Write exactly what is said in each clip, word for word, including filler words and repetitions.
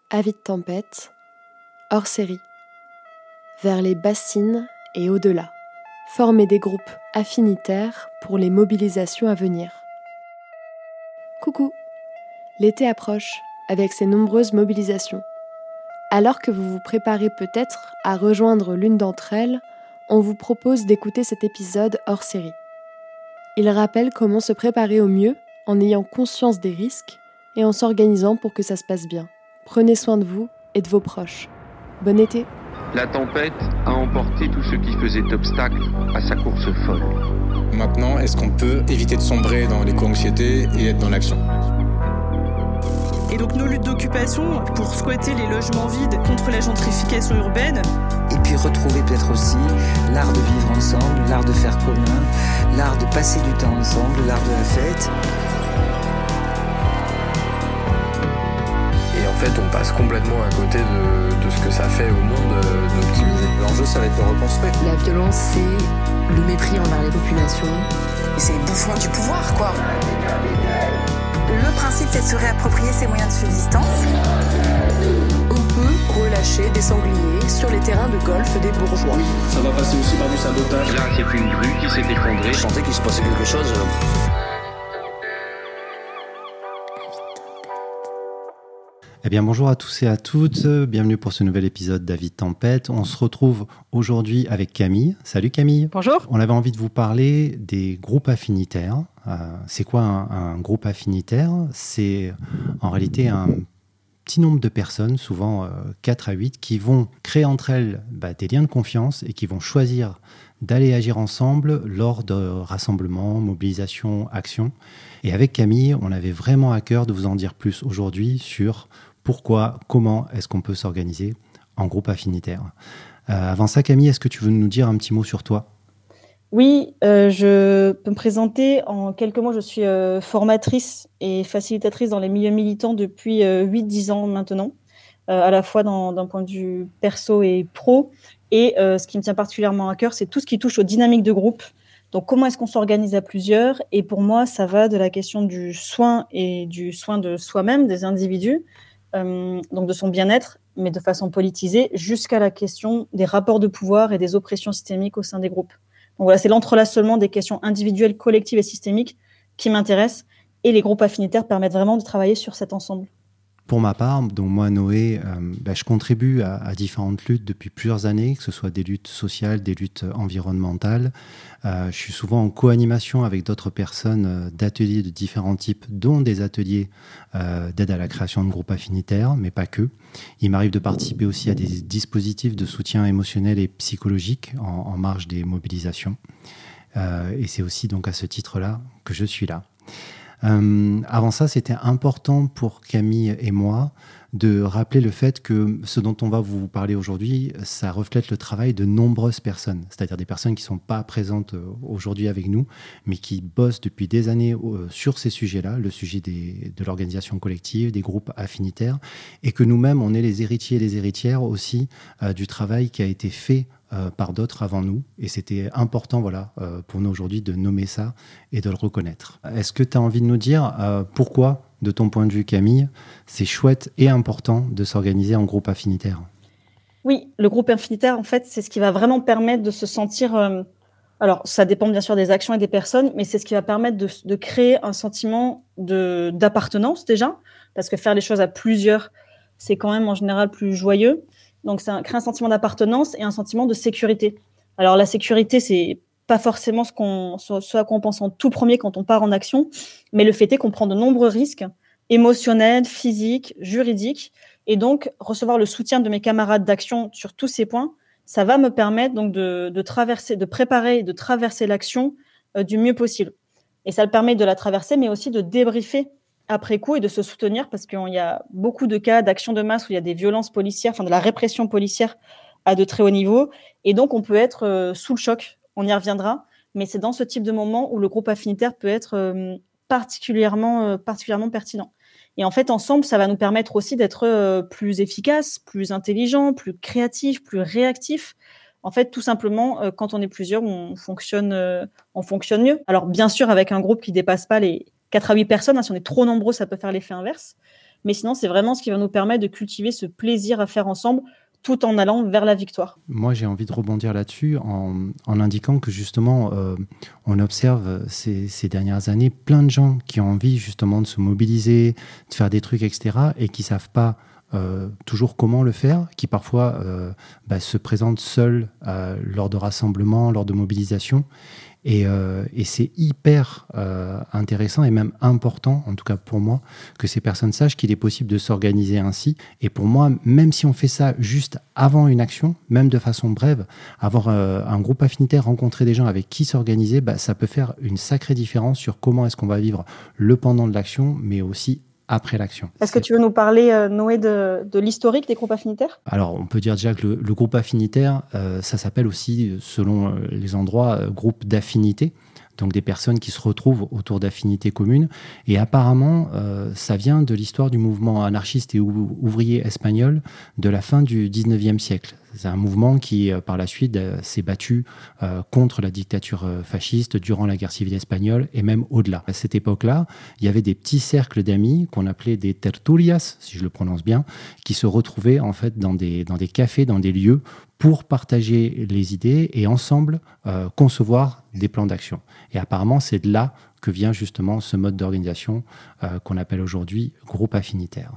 Avis de tempête, hors série, vers les bassines et au-delà, former des groupes affinitaires pour les mobilisations à venir. Coucou, l'été approche avec ses nombreuses mobilisations. Alors que vous vous préparez peut-être à rejoindre l'une d'entre elles, on vous propose d'écouter cet épisode hors série. Il rappelle comment se préparer au mieux en ayant conscience des risques et en s'organisant pour que ça se passe bien. Prenez soin de vous et de vos proches. Bon été. La tempête a emporté tout ce qui faisait obstacle à sa course folle. Maintenant, est-ce qu'on peut éviter de sombrer dans l'éco-anxiété et être dans l'action ? Et donc nos luttes d'occupation pour squatter les logements vides contre la gentrification urbaine. Et puis retrouver peut-être aussi l'art de vivre ensemble, l'art de faire commun, l'art de passer du temps ensemble, l'art de la fête. Et en fait, on passe complètement à côté de, de ce que ça fait au monde euh, d'optimiser. L'enjeu, ça va être de reconstruire. La violence, c'est le mépris envers les populations. Et c'est les bouffons du pouvoir, quoi. Le principe, c'est de se réapproprier ses moyens de subsistance. On peut relâcher des sangliers sur les terrains de golf des bourgeois. Oui, ça va passer aussi par du sabotage. Là, c'est une grue qui s'est effondrée. Je sentais qu'il se passait quelque chose. Eh bien bonjour à tous et à toutes, bienvenue pour ce nouvel épisode d'Avis de tempête. On se retrouve aujourd'hui avec Camille. Salut Camille. Bonjour. On avait envie de vous parler des groupes affinitaires. Euh, c'est quoi un, un groupe affinitaire ? C'est en réalité un petit nombre de personnes, souvent euh, quatre à huit, qui vont créer entre elles bah, des liens de confiance et qui vont choisir d'aller agir ensemble lors de rassemblements, mobilisations, actions. Et avec Camille, on avait vraiment à cœur de vous en dire plus aujourd'hui sur pourquoi, comment est-ce qu'on peut s'organiser en groupe affinitaire. Euh, avant ça, Camille, est-ce que tu veux nous dire un petit mot sur toi ? Oui, euh, je peux me présenter. En quelques mots, je suis euh, formatrice et facilitatrice dans les milieux militants depuis euh, huit dix ans maintenant, euh, à la fois dans, d'un point de vue perso et pro. Et euh, ce qui me tient particulièrement à cœur, c'est tout ce qui touche aux dynamiques de groupe. Donc, comment est-ce qu'on s'organise à plusieurs ? Et pour moi, ça va de la question du soin et du soin de soi-même, des individus, euh, donc de son bien-être, mais de façon politisée, jusqu'à la question des rapports de pouvoir et des oppressions systémiques au sein des groupes. Donc voilà, c'est l'entrelacement des questions individuelles, collectives et systémiques qui m'intéressent. Et les groupes affinitaires permettent vraiment de travailler sur cet ensemble. Pour ma part, donc moi, Noé, euh, bah, je contribue à, à différentes luttes depuis plusieurs années, que ce soit des luttes sociales, des luttes environnementales. Euh, je suis souvent en co-animation avec d'autres personnes euh, d'ateliers de différents types, dont des ateliers euh, d'aide à la création de groupes affinitaires, mais pas que. Il m'arrive de participer aussi à des dispositifs de soutien émotionnel et psychologique en, en marge des mobilisations. Euh, et c'est aussi donc à ce titre-là que je suis là. Euh, avant ça, c'était important pour Camille et moi de rappeler le fait que ce dont on va vous parler aujourd'hui, ça reflète le travail de nombreuses personnes, c'est-à-dire des personnes qui ne sont pas présentes aujourd'hui avec nous, mais qui bossent depuis des années sur ces sujets-là, le sujet des, de l'organisation collective, des groupes affinitaires, et que nous-mêmes, on est les héritiers et les héritières aussi euh, du travail qui a été fait Euh, par d'autres avant nous. Et c'était important voilà, euh, pour nous aujourd'hui de nommer ça et de le reconnaître. Est-ce que tu as envie de nous dire euh, pourquoi, de ton point de vue Camille, c'est chouette et important de s'organiser en groupe affinitaire ? Oui, le groupe affinitaire, en fait, c'est ce qui va vraiment permettre de se sentir... Euh, alors, ça dépend bien sûr des actions et des personnes, mais c'est ce qui va permettre de, de créer un sentiment de, d'appartenance déjà, parce que faire les choses à plusieurs, c'est quand même en général plus joyeux. Donc, ça crée un sentiment d'appartenance et un sentiment de sécurité. Alors, la sécurité, c'est pas forcément ce, qu'on, ce à quoi on pense en tout premier quand on part en action, mais le fait est qu'on prend de nombreux risques émotionnels, physiques, juridiques, et donc recevoir le soutien de mes camarades d'action sur tous ces points, ça va me permettre donc de, de traverser, de préparer et de traverser l'action euh, du mieux possible. Et ça le permet de la traverser, mais aussi de débriefer après coup et de se soutenir parce qu'il y a beaucoup de cas d'actions de masse où il y a des violences policières, enfin de la répression policière à de très haut niveau. Et donc, on peut être euh, sous le choc. On y reviendra. Mais c'est dans ce type de moment où le groupe affinitaire peut être euh, particulièrement, euh, particulièrement pertinent. Et en fait, ensemble, ça va nous permettre aussi d'être euh, plus efficaces, plus intelligents, plus créatifs, plus réactifs. En fait, tout simplement, euh, quand on est plusieurs, on fonctionne, euh, on fonctionne mieux. Alors, bien sûr, avec un groupe qui ne dépasse pas les quatre à huit personnes. Hein, si on est trop nombreux, ça peut faire l'effet inverse. Mais sinon, c'est vraiment ce qui va nous permettre de cultiver ce plaisir à faire ensemble, tout en allant vers la victoire. Moi, j'ai envie de rebondir là-dessus en, en indiquant que justement, euh, on observe ces, ces dernières années plein de gens qui ont envie justement de se mobiliser, de faire des trucs, et cetera, et qui ne savent pas euh, toujours comment le faire, qui parfois euh, bah, se présentent seuls euh, lors de rassemblements, lors de mobilisations. Et, euh, et c'est hyper euh, intéressant et même important, en tout cas pour moi, que ces personnes sachent qu'il est possible de s'organiser ainsi. Et pour moi, même si on fait ça juste avant une action, même de façon brève, avoir euh, un groupe affinitaire, rencontrer des gens avec qui s'organiser, bah, ça peut faire une sacrée différence sur comment est-ce qu'on va vivre le pendant de l'action, mais aussi après l'action. Est-ce que tu veux nous parler, euh, Noé, de, de l'historique des groupes affinitaires ? Alors, on peut dire déjà que le, le groupe affinitaire, euh, ça s'appelle aussi, selon les endroits, euh, groupe d'affinité. Donc des personnes qui se retrouvent autour d'affinités communes. Et apparemment, euh, ça vient de l'histoire du mouvement anarchiste et ouvrier espagnol de la fin du dix-neuvième siècle. C'est un mouvement qui, euh, par la suite, euh, s'est battu euh, contre la dictature euh, fasciste durant la guerre civile espagnole et même au-delà. À cette époque-là, il y avait des petits cercles d'amis qu'on appelait des tertulias, si je le prononce bien, qui se retrouvaient en fait dans des, dans des cafés, dans des lieux pour partager les idées et ensemble euh, concevoir des plans d'action. Et apparemment, c'est de là que vient justement ce mode d'organisation euh, qu'on appelle aujourd'hui groupe affinitaire.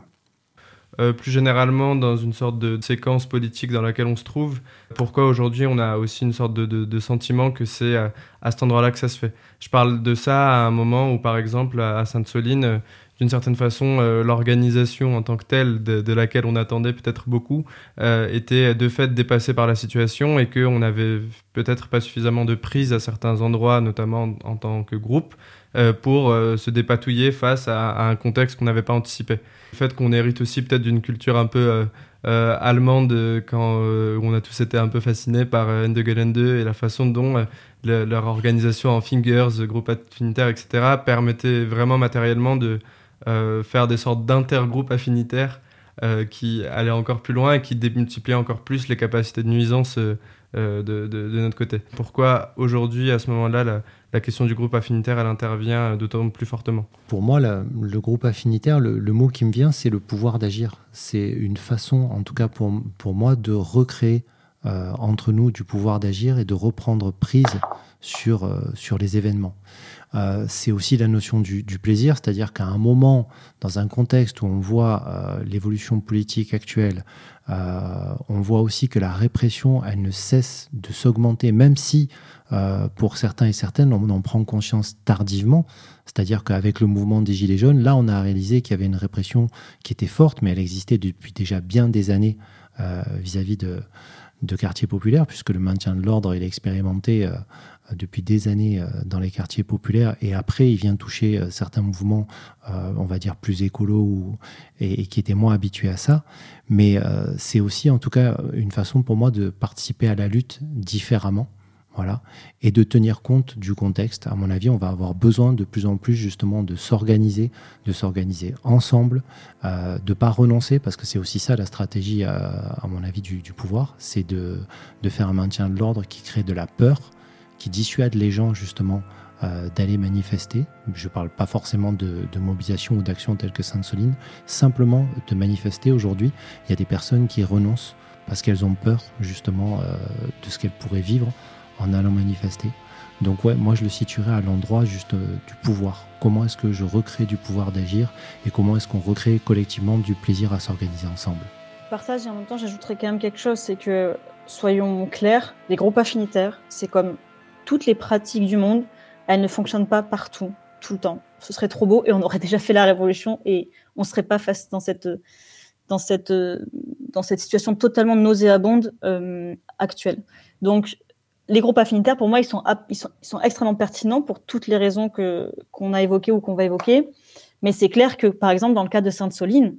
Euh, plus généralement, dans une sorte de séquence politique dans laquelle on se trouve, pourquoi aujourd'hui on a aussi une sorte de, de, de sentiment que c'est à, à cet endroit-là que ça se fait. Je parle de ça à un moment où, par exemple, à Sainte-Soline, euh, d'une certaine façon, euh, l'organisation en tant que telle, de, de laquelle on attendait peut-être beaucoup, euh, était de fait dépassée par la situation et qu'on n'avait peut-être pas suffisamment de prise à certains endroits, notamment en, en tant que groupe, euh, pour euh, se dépatouiller face à, à un contexte qu'on n'avait pas anticipé. Le fait qu'on hérite aussi peut-être d'une culture un peu euh, euh, allemande, quand euh, on a tous été un peu fascinés par euh, Ende Gelände et la façon dont euh, le, leur organisation en fingers, groupe affinitaire, et cetera, permettait vraiment matériellement de euh, faire des sortes d'intergroupes affinitaires euh, qui allaient encore plus loin et qui démultipliaient encore plus les capacités de nuisance euh, de, de, de notre côté. Pourquoi aujourd'hui, à ce moment-là, la, la question du groupe affinitaire, elle intervient d'autant plus fortement ? Pour moi, la, le groupe affinitaire, le, le mot qui me vient, c'est le pouvoir d'agir. C'est une façon, en tout cas pour, pour moi, de recréer euh, entre nous du pouvoir d'agir et de reprendre prise sur, euh, sur les événements. Euh, c'est aussi la notion du, du plaisir, c'est-à-dire qu'à un moment, dans un contexte où on voit euh, l'évolution politique actuelle, euh, on voit aussi que la répression, elle ne cesse de s'augmenter, même si euh, pour certains et certaines, on en prend conscience tardivement, c'est-à-dire qu'avec le mouvement des Gilets jaunes, là, on a réalisé qu'il y avait une répression qui était forte, mais elle existait depuis déjà bien des années euh, vis-à-vis de, de quartiers populaires, puisque le maintien de l'ordre, il est expérimenté euh, depuis des années euh, dans les quartiers populaires, et après il vient toucher euh, certains mouvements, euh, on va dire plus écolos ou, et, et qui étaient moins habitués à ça. Mais euh, c'est aussi en tout cas une façon pour moi de participer à la lutte différemment, voilà, et de tenir compte du contexte. À mon avis, on va avoir besoin de plus en plus justement de s'organiser, de s'organiser ensemble, euh, de ne pas renoncer, parce que c'est aussi ça la stratégie, euh, à mon avis, du, du pouvoir, c'est de, de faire un maintien de l'ordre qui crée de la peur, qui dissuade les gens justement euh, d'aller manifester. Je ne parle pas forcément de, de mobilisation ou d'action telle que Sainte-Soline, simplement de manifester. Aujourd'hui, il y a des personnes qui renoncent parce qu'elles ont peur justement euh, de ce qu'elles pourraient vivre en allant manifester. Donc ouais, moi je le situerais à l'endroit juste euh, du pouvoir. Comment est-ce que je recrée du pouvoir d'agir et comment est-ce qu'on recrée collectivement du plaisir à s'organiser ensemble. Par ça, en même temps, j'ajouterais quand même quelque chose, c'est que, soyons clairs, les groupes affinitaires, c'est comme toutes les pratiques du monde, elles ne fonctionnent pas partout, tout le temps. Ce serait trop beau et on aurait déjà fait la révolution et on ne serait pas face dans cette, dans cette, dans cette situation totalement nauséabonde euh, actuelle. Donc, les groupes affinitaires, pour moi, ils sont, ils sont, ils sont extrêmement pertinents pour toutes les raisons que, qu'on a évoquées ou qu'on va évoquer. Mais c'est clair que, par exemple, dans le cas de Sainte-Soline,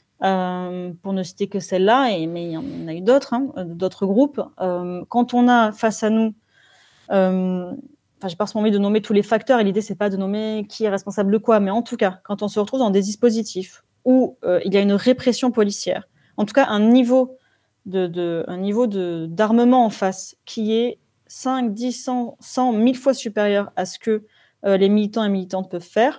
euh, pour ne citer que celle-là, et, mais il y en a eu d'autres, hein, d'autres groupes, euh, quand on a face à nous Euh, enfin, j'ai pas forcément envie de nommer tous les facteurs et l'idée c'est pas de nommer qui est responsable de quoi, mais en tout cas, quand on se retrouve dans des dispositifs où euh, il y a une répression policière, en tout cas un niveau de, de un niveau de d'armement en face qui est cinq, dix, cent, cent, mille fois supérieur à ce que euh, les militants et militantes peuvent faire,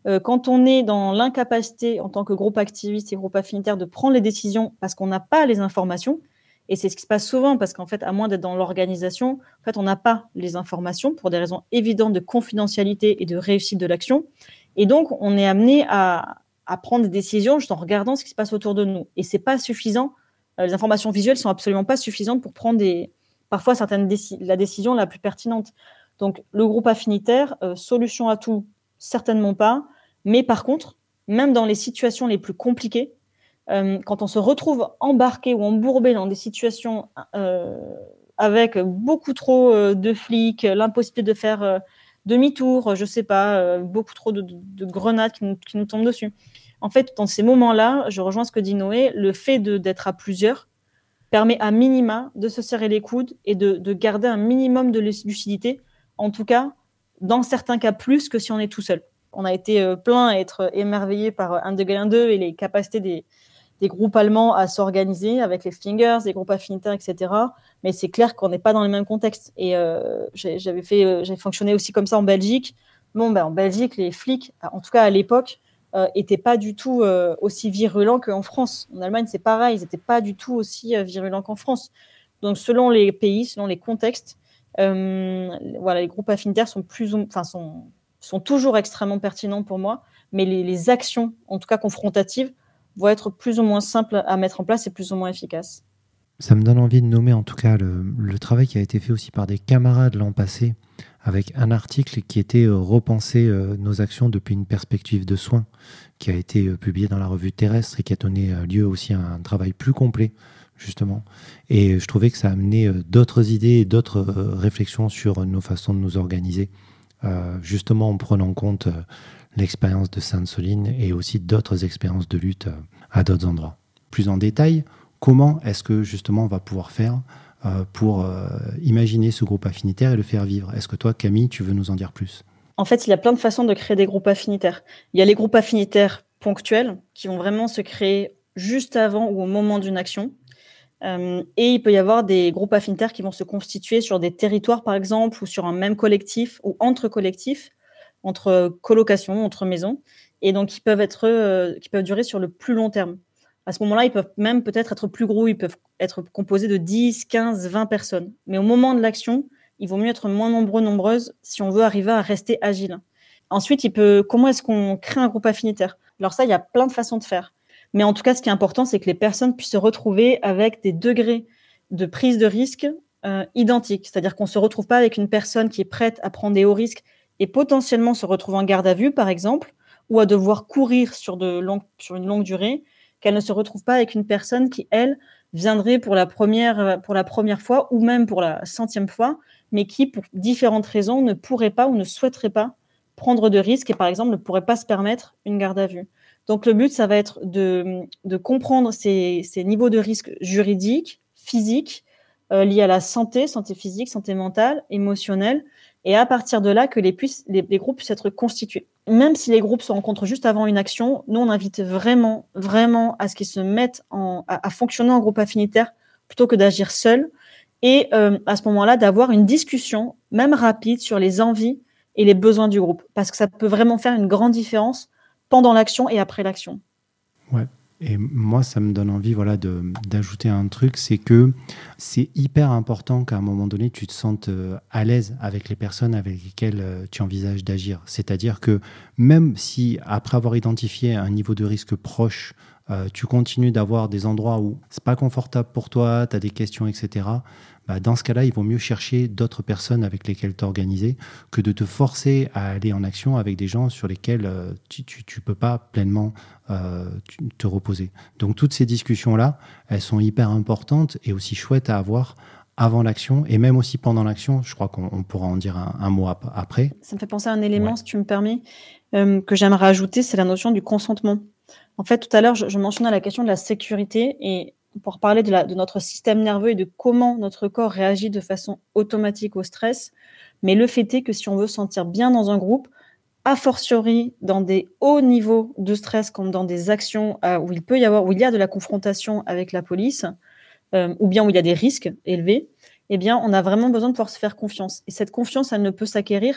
Euh, quand on est dans l'incapacité, en tant que groupe activiste et groupe affinitaire, de prendre les décisions parce qu'on n'a pas les informations, et c'est ce qui se passe souvent, parce qu'en fait, à moins d'être dans l'organisation, en fait, on n'a pas les informations pour des raisons évidentes de confidentialité et de réussite de l'action. Et donc, on est amené à, à prendre des décisions juste en regardant ce qui se passe autour de nous. Et c'est pas suffisant. Les informations visuelles sont absolument pas suffisantes pour prendre des, parfois certaines déci- la décision la plus pertinente. Donc, le groupe affinitaire, euh, solution à tout, certainement pas. Mais par contre, même dans les situations les plus compliquées, euh, quand on se retrouve embarqué ou embourbé dans des situations euh, avec beaucoup trop euh, de flics, l'impossibilité de faire euh, demi-tour, je sais pas, euh, beaucoup trop de, de, de grenades qui nous, qui nous tombent dessus. En fait, dans ces moments-là, je rejoins ce que dit Noé, le fait de, d'être à plusieurs permet à minima de se serrer les coudes et de, de garder un minimum de lucidité, en tout cas, dans certains cas plus que si on est tout seul. On a été euh, plein à être émerveillés par un degré un deux et les capacités des, des groupes allemands à s'organiser avec les Fingers, les groupes affinitaires, et cetera. Mais c'est clair qu'on n'est pas dans les mêmes contextes. Et euh, j'ai, j'avais fait, euh, j'ai fonctionné aussi comme ça en Belgique. Bon, ben, en Belgique, les flics, en tout cas à l'époque, n'étaient euh, pas du tout euh, aussi virulents qu'en France. En Allemagne, c'est pareil, ils n'étaient pas du tout aussi euh, virulents qu'en France. Donc, selon les pays, selon les contextes, euh, voilà, les groupes affinitaires sont plus, enfin, sont sont toujours extrêmement pertinents pour moi, mais les, les actions, en tout cas confrontatives, vont être plus ou moins simples à mettre en place et plus ou moins efficaces. Ça me donne envie de nommer en tout cas le, le travail qui a été fait aussi par des camarades l'an passé, avec un article qui était euh, repenser euh, nos actions depuis une perspective de soins, qui a été euh, publié dans la revue Terrestre et qui a donné euh, lieu aussi à un travail plus complet, justement. Et je trouvais que ça a amené euh, d'autres idées et d'autres euh, réflexions sur nos façons de nous organiser. Euh, justement en prenant en compte euh, l'expérience de Sainte-Soline et aussi d'autres expériences de lutte euh, à d'autres endroits. Plus en détail, comment est-ce que justement on va pouvoir faire euh, pour euh, imaginer ce groupe affinitaire et le faire vivre ? Est-ce que toi, Camille, tu veux nous en dire plus ? En fait, il y a plein de façons de créer des groupes affinitaires. Il y a les groupes affinitaires ponctuels qui vont vraiment se créer juste avant ou au moment d'une action. Euh, et il peut y avoir des groupes affinitaires qui vont se constituer sur des territoires, par exemple, ou sur un même collectif, ou entre collectifs, entre colocations, entre maisons, et donc qui peuvent être, euh, qui peuvent durer sur le plus long terme. À ce moment-là, ils peuvent même peut-être être plus gros, ils peuvent être composés de dix, quinze, vingt personnes. Mais au moment de l'action, il vaut mieux être moins nombreux, nombreuses, si on veut arriver à rester agile. Ensuite, il peut, comment est-ce qu'on crée un groupe affinitaire ? Alors ça, il y a plein de façons de faire. Mais en tout cas, ce qui est important, c'est que les personnes puissent se retrouver avec des degrés de prise de risque euh, identiques. C'est-à-dire qu'on ne se retrouve pas avec une personne qui est prête à prendre des hauts risques et potentiellement se retrouve en garde à vue, par exemple, ou à devoir courir sur, de long, sur une longue durée, qu'elle ne se retrouve pas avec une personne qui, elle, viendrait pour la première, pour la première fois ou même pour la centième fois, mais qui, pour différentes raisons, ne pourrait pas ou ne souhaiterait pas prendre de risques et, par exemple, ne pourrait pas se permettre une garde à vue. Donc, le but, ça va être de, de comprendre ces, ces niveaux de risque juridiques, physiques, euh, liés à la santé, santé physique, santé mentale, émotionnelle, et à partir de là, que les, puissent, les, les groupes puissent être constitués. Même si les groupes se rencontrent juste avant une action, nous, on invite vraiment, vraiment à ce qu'ils se mettent en, à, à fonctionner en groupe affinitaire plutôt que d'agir seuls, et euh, à ce moment-là, d'avoir une discussion, même rapide, sur les envies et les besoins du groupe, parce que ça peut vraiment faire une grande différence pendant l'action et après l'action. Ouais. Et moi, ça me donne envie voilà, de, d'ajouter un truc, c'est que c'est hyper important qu'à un moment donné, tu te sentes à l'aise avec les personnes avec lesquelles tu envisages d'agir. C'est-à-dire que même si, après avoir identifié un niveau de risque proche, euh, tu continues d'avoir des endroits où c'est pas confortable pour toi, tu as des questions, et cetera, bah dans ce cas-là, il vaut mieux chercher d'autres personnes avec lesquelles t'organiser que de te forcer à aller en action avec des gens sur lesquels euh, tu ne peux pas pleinement euh, te reposer. Donc toutes ces discussions-là, elles sont hyper importantes et aussi chouettes à avoir avant l'action et même aussi pendant l'action. Je crois qu'on on pourra en dire un, un mot ap- après. Ça me fait penser à un élément, ouais. Si tu me permets, euh, que j'aimerais ajouter, c'est la notion du consentement. En fait, tout à l'heure, je, je mentionnais la question de la sécurité et pour parler de, la, de notre système nerveux et de comment notre corps réagit de façon automatique au stress. Mais le fait est que si on veut se sentir bien dans un groupe, a fortiori dans des hauts niveaux de stress, comme dans des actions euh, où il peut y avoir, où il y a de la confrontation avec la police, euh, ou bien où il y a des risques élevés, eh bien, on a vraiment besoin de pouvoir se faire confiance. Et cette confiance, elle ne peut s'acquérir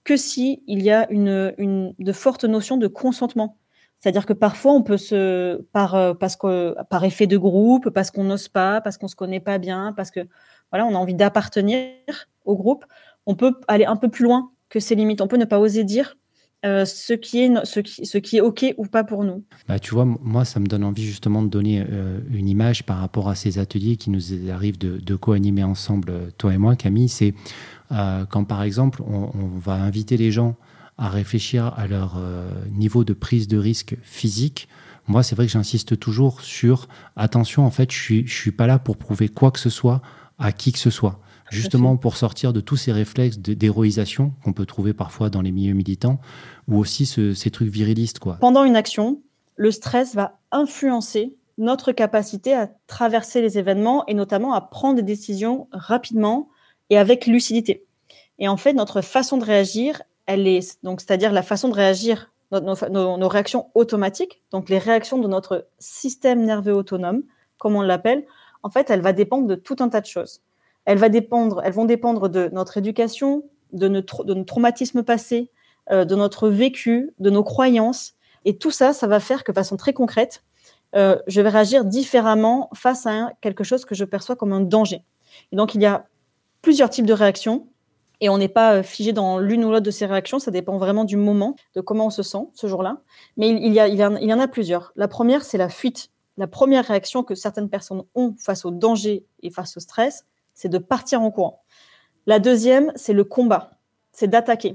que si il y a une, une de fortes notions de consentement. C'est-à-dire que parfois, on peut se, par, euh, parce que, par effet de groupe, parce qu'on n'ose pas, parce qu'on ne se connaît pas bien, parce que voilà, on a envie d'appartenir au groupe, on peut aller un peu plus loin que ces limites. On peut ne pas oser dire euh, ce, qui est, ce, qui, ce qui est OK ou pas pour nous. Bah, tu vois, moi, ça me donne envie justement de donner euh, une image par rapport à ces ateliers qui nous arrivent de, de co-animer ensemble, toi et moi, Camille. C'est euh, quand, par exemple, on, on va inviter les gens à réfléchir à leur euh, niveau de prise de risque physique. Moi, c'est vrai que j'insiste toujours sur attention, en fait, je suis, je suis pas là pour prouver quoi que ce soit à qui que ce soit. Justement pour sortir de tous ces réflexes d'héroïsation qu'on peut trouver parfois dans les milieux militants, ou aussi ce, ces trucs virilistes, quoi. Pendant une action, le stress va influencer notre capacité à traverser les événements et notamment à prendre des décisions rapidement et avec lucidité. Et en fait, notre façon de réagir, elle est, donc, c'est-à-dire la façon de réagir, nos, nos, nos réactions automatiques, donc les réactions de notre système nerveux autonome, comme on l'appelle, en fait, elle va dépendre de tout un tas de choses. Elles, va dépendre, elles vont dépendre de notre éducation, de notre, de nos traumatismes passés, euh, de notre vécu, de nos croyances. Et tout ça, ça va faire que, de façon très concrète, euh, je vais réagir différemment face à un, quelque chose que je perçois comme un danger. Et donc, il y a plusieurs types de réactions et on n'est pas figé dans l'une ou l'autre de ces réactions. Ça dépend vraiment du moment, de comment on se sent ce jour-là. Mais il, il, y a, il, y a, il y en a plusieurs. La première, c'est la fuite. La première réaction que certaines personnes ont face au danger et face au stress, c'est de partir en courant. La deuxième, c'est le combat, c'est d'attaquer.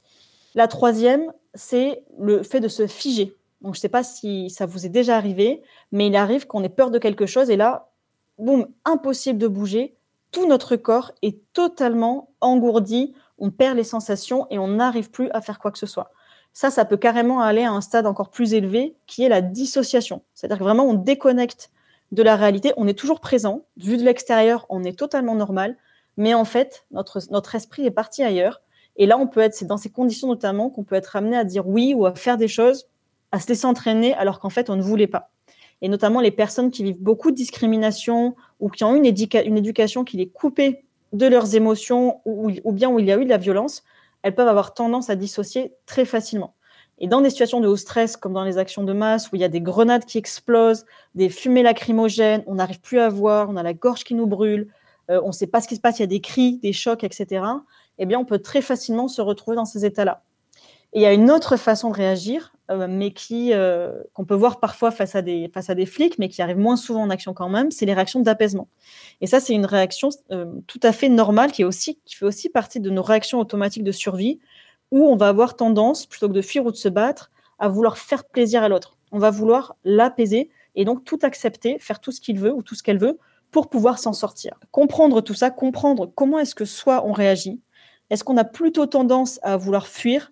La troisième, c'est le fait de se figer. Donc, je ne sais pas si ça vous est déjà arrivé, mais il arrive qu'on ait peur de quelque chose et là, boum, impossible de bouger. Tout notre corps est totalement engourdi, on perd les sensations et on n'arrive plus à faire quoi que ce soit. Ça, ça peut carrément aller à un stade encore plus élevé qui est la dissociation. C'est-à-dire que vraiment, on déconnecte de la réalité, on est toujours présent. Vu de l'extérieur, on est totalement normal, mais en fait, notre, notre esprit est parti ailleurs. Et là, on peut être, c'est dans ces conditions notamment qu'on peut être amené à dire oui ou à faire des choses, à se laisser entraîner alors qu'en fait, on ne voulait pas. Et notamment les personnes qui vivent beaucoup de discrimination ou qui ont une, éduca- une éducation qui les coupée de leurs émotions ou, ou bien où il y a eu de la violence, elles peuvent avoir tendance à dissocier très facilement. Et dans des situations de haut stress, comme dans les actions de masse, où il y a des grenades qui explosent, des fumées lacrymogènes, on n'arrive plus à voir, on a la gorge qui nous brûle, euh, on ne sait pas ce qui se passe, il y a des cris, des chocs, et cetera, eh bien, on peut très facilement se retrouver dans ces états-là. Et il y a une autre façon de réagir, euh, mais qui, euh, qu'on peut voir parfois face à, des, face à des flics, mais qui arrive moins souvent en action quand même, c'est les réactions d'apaisement. Et ça, c'est une réaction euh, tout à fait normale, qui, est aussi, qui fait aussi partie de nos réactions automatiques de survie, où on va avoir tendance, plutôt que de fuir ou de se battre, à vouloir faire plaisir à l'autre. On va vouloir l'apaiser et donc tout accepter, faire tout ce qu'il veut ou tout ce qu'elle veut pour pouvoir s'en sortir. Comprendre tout ça, comprendre comment est-ce que soit on réagit. Est-ce qu'on a plutôt tendance à vouloir fuir,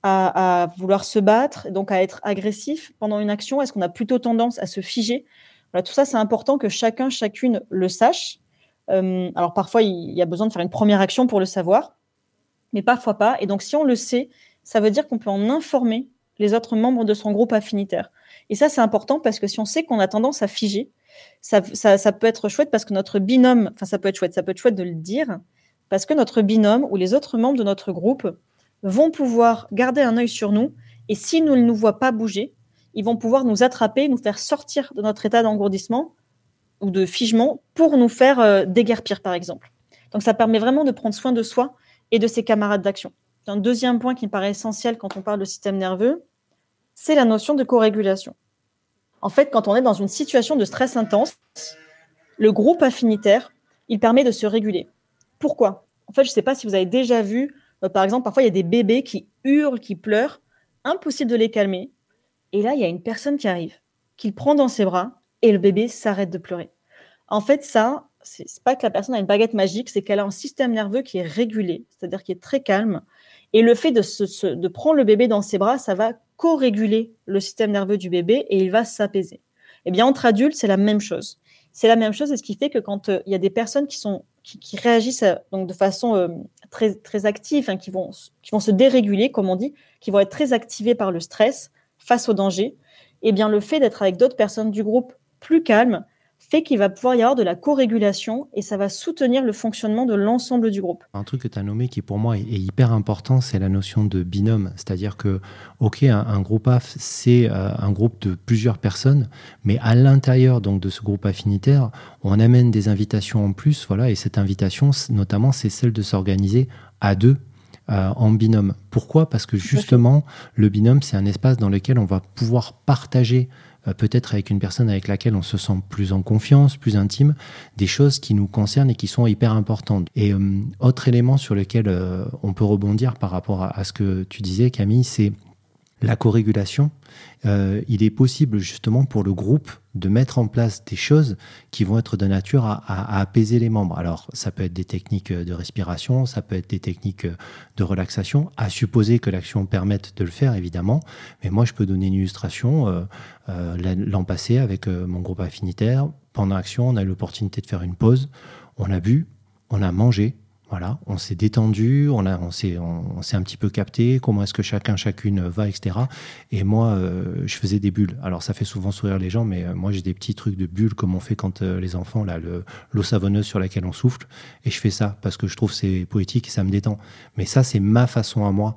à, à vouloir se battre, donc à être agressif pendant une action? Est-ce qu'on a plutôt tendance à se figer? Voilà, tout ça, c'est important que chacun, chacune le sache. Euh, alors parfois, il y a besoin de faire une première action pour le savoir, mais parfois pas. Et donc, si on le sait, ça veut dire qu'on peut en informer les autres membres de son groupe affinitaire. Et ça, c'est important parce que si on sait qu'on a tendance à figer, ça, ça, ça peut être chouette parce que notre binôme, enfin, ça peut être chouette, ça peut être chouette de le dire, parce que notre binôme ou les autres membres de notre groupe vont pouvoir garder un œil sur nous et s'ils ne nous voient pas bouger, ils vont pouvoir nous attraper, nous faire sortir de notre état d'engourdissement ou de figement pour nous faire euh, déguerpir, par exemple. Donc, ça permet vraiment de prendre soin de soi et de ses camarades d'action. Un deuxième point qui me paraît essentiel quand on parle de système nerveux, c'est la notion de co-régulation. En fait, quand on est dans une situation de stress intense, le groupe affinitaire, il permet de se réguler. Pourquoi ? En fait, je ne sais pas si vous avez déjà vu, euh, par exemple, parfois il y a des bébés qui hurlent, qui pleurent, impossible de les calmer. Et là, il y a une personne qui arrive, qui le prend dans ses bras et le bébé s'arrête de pleurer. En fait, ça, c'est, c'est pas que la personne a une baguette magique, c'est qu'elle a un système nerveux qui est régulé, c'est-à-dire qui est très calme. Et le fait de, se, se, de prendre le bébé dans ses bras, ça va co-réguler le système nerveux du bébé et il va s'apaiser. Eh bien, entre adultes, c'est la même chose. C'est la même chose, et ce qui fait que quand il euh, y a des personnes qui, sont, qui, qui réagissent euh, donc de façon euh, très, très active, hein, qui, vont, qui vont se déréguler, comme on dit, qui vont être très activées par le stress face au danger, eh bien, le fait d'être avec d'autres personnes du groupe plus calmes fait qu'il va pouvoir y avoir de la co-régulation et ça va soutenir le fonctionnement de l'ensemble du groupe. Un truc que tu as nommé qui pour moi est, est hyper important, c'est la notion de binôme. C'est-à-dire que, ok, un, un groupe A F, c'est euh, un groupe de plusieurs personnes, mais à l'intérieur donc, de ce groupe affinitaire, on amène des invitations en plus, voilà, et cette invitation, notamment, c'est celle de s'organiser à deux. Euh, en binôme. Pourquoi ? Parce que justement, le binôme, c'est un espace dans lequel on va pouvoir partager, euh, peut-être avec une personne avec laquelle on se sent plus en confiance, plus intime, des choses qui nous concernent et qui sont hyper importantes. Et euh, autre élément sur lequel euh, on peut rebondir par rapport à, à ce que tu disais, Camille, c'est la co-régulation. Euh, il est possible justement pour le groupe de mettre en place des choses qui vont être de nature à, à, à apaiser les membres. Alors, ça peut être des techniques de respiration, ça peut être des techniques de relaxation, à supposer que l'action permette de le faire, évidemment. Mais moi, je peux donner une illustration. Euh, euh, l'an passé, avec euh, mon groupe affinitaire, pendant l'action, on a eu l'opportunité de faire une pause. On a bu, on a mangé. Voilà, on s'est détendu, on, a, on, s'est, on, on s'est un petit peu capté, comment est-ce que chacun, chacune va, et cetera. Et moi, euh, je faisais des bulles. Alors, ça fait souvent sourire les gens, mais euh, moi, j'ai des petits trucs de bulles comme on fait quand euh, les enfants, là, le, l'eau savonneuse sur laquelle on souffle. Et je fais ça parce que je trouve que c'est poétique et ça me détend. Mais ça, c'est ma façon à moi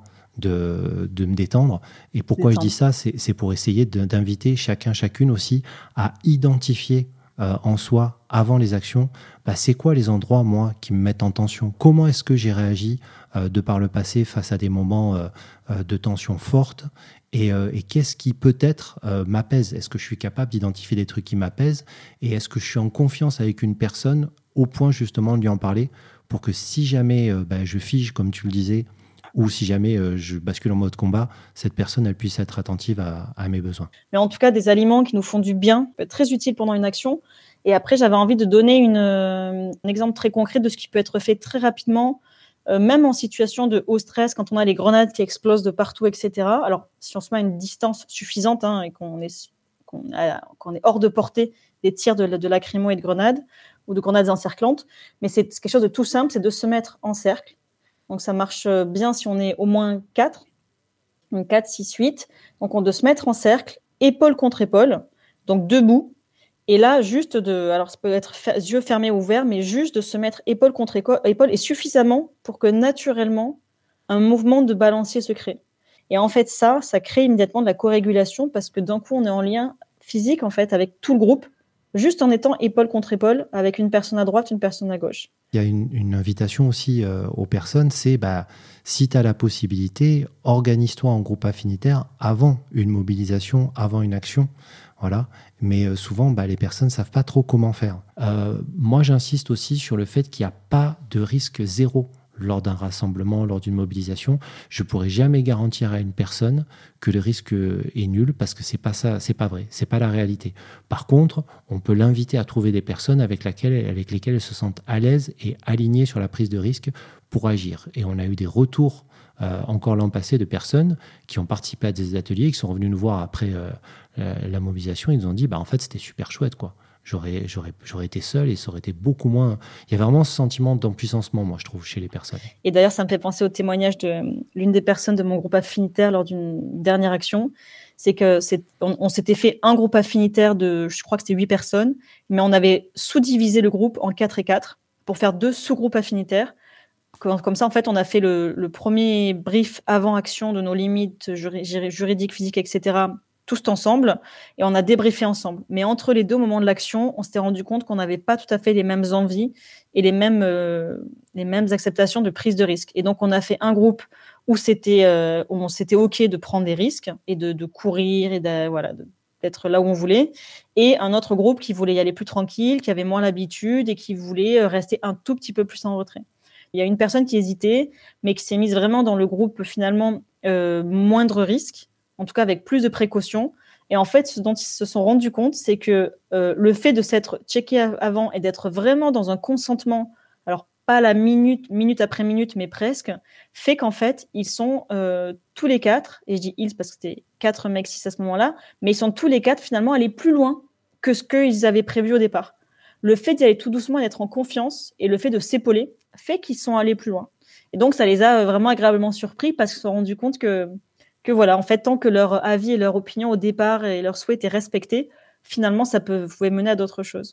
de, de me détendre. Et pourquoi détendre. Je dis ça ? C'est, c'est pour essayer de, d'inviter chacun, chacune aussi à identifier Euh, en soi, avant les actions, bah, c'est quoi les endroits, moi, qui me mettent en tension ? Comment est-ce que j'ai réagi euh, de par le passé face à des moments euh, euh, de tension forte ? Et, euh, et qu'est-ce qui peut-être euh, m'apaise ? Est-ce que je suis capable d'identifier des trucs qui m'apaisent ? Et est-ce que je suis en confiance avec une personne au point justement de lui en parler pour que si jamais euh, bah, je fige, comme tu le disais, ou si jamais euh, je bascule en mode combat, cette personne, elle puisse être attentive à, à mes besoins. Mais en tout cas, des aliments qui nous font du bien, peut être très utile pendant une action. Et après, j'avais envie de donner une, euh, un exemple très concret de ce qui peut être fait très rapidement, euh, même en situation de haut stress, quand on a les grenades qui explosent de partout, et cetera. Alors, si on se met à une distance suffisante hein, et qu'on est, qu'on, a, qu'on est hors de portée des tirs de, de lacrymo et de grenades, ou de grenades encerclantes, mais c'est quelque chose de tout simple, c'est de se mettre en cercle. Donc, ça marche bien si on est au moins quatre, donc quatre, six, huit. Donc, on doit se mettre en cercle, épaule contre épaule, donc debout. Et là, juste de, alors ça peut être fa- yeux fermés ou ouverts, mais juste de se mettre épaule contre éco- épaule et suffisamment pour que naturellement, un mouvement de balancier se crée. Et en fait, ça, ça crée immédiatement de la co-régulation parce que d'un coup, on est en lien physique, en fait, avec tout le groupe, juste en étant épaule contre épaule avec une personne à droite, une personne à gauche. Il y a une, une invitation aussi euh, aux personnes, c'est bah, si tu as la possibilité, organise-toi en groupe affinitaire avant une mobilisation, avant une action. Voilà. Mais euh, souvent, bah, les personnes ne savent pas trop comment faire. Euh, moi, j'insiste aussi sur le fait qu'il n'y a pas de risque zéro lors d'un rassemblement, lors d'une mobilisation. Je ne pourrais jamais garantir à une personne que le risque est nul parce que c'est pas ça, c'est pas vrai, c'est pas la réalité. Par contre, on peut l'inviter à trouver des personnes avec, laquelle, avec lesquelles elles se sentent à l'aise et alignées sur la prise de risque pour agir. Et on a eu des retours euh, encore l'an passé de personnes qui ont participé à des ateliers, qui sont revenus nous voir après euh, la, la mobilisation. Ils nous ont dit, bah en fait, c'était super chouette, quoi. J'aurais, j'aurais, j'aurais été seul et ça aurait été beaucoup moins... Il y a vraiment ce sentiment d'empuissancement, moi, je trouve, chez les personnes. Et d'ailleurs, ça me fait penser au témoignage de l'une des personnes de mon groupe affinitaire lors d'une dernière action. C'est que c'est, on, on s'était fait un groupe affinitaire de, je crois que c'était huit personnes, mais on avait sous-divisé le groupe en quatre et quatre pour faire deux sous-groupes affinitaires. Comme, comme ça, en fait, on a fait le, le premier brief avant action de nos limites juri, juridiques, physiques, et cetera, tous ensemble, et on a débriefé ensemble. Mais entre les deux moments de l'action, on s'était rendu compte qu'on n'avait pas tout à fait les mêmes envies et les mêmes, euh, les mêmes acceptations de prise de risque. Et donc, on a fait un groupe où c'était, euh, où on s'était OK de prendre des risques et de, de courir et de, voilà, de, d'être là où on voulait, et un autre groupe qui voulait y aller plus tranquille, qui avait moins l'habitude et qui voulait rester un tout petit peu plus en retrait. Il y a une personne qui hésitait, mais qui s'est mise vraiment dans le groupe, finalement, euh, moindre risque, en tout cas avec plus de précautions. Et en fait, ce dont ils se sont rendus compte, c'est que euh, le fait de s'être checké avant et d'être vraiment dans un consentement, alors pas la minute, minute après minute, mais presque, fait qu'en fait, ils sont euh, tous les quatre, et je dis ils parce que c'était quatre mecs six à ce moment-là, mais ils sont tous les quatre finalement allés plus loin que ce qu'ils avaient prévu au départ. Le fait d'y aller tout doucement, d'être en confiance, et le fait de s'épauler, fait qu'ils sont allés plus loin. Et donc, ça les a vraiment agréablement surpris parce qu'ils se sont rendus compte que que voilà, en fait, tant que leur avis et leur opinion au départ et leurs souhaits étaient respectés, finalement, ça peut, pouvait mener à d'autres choses.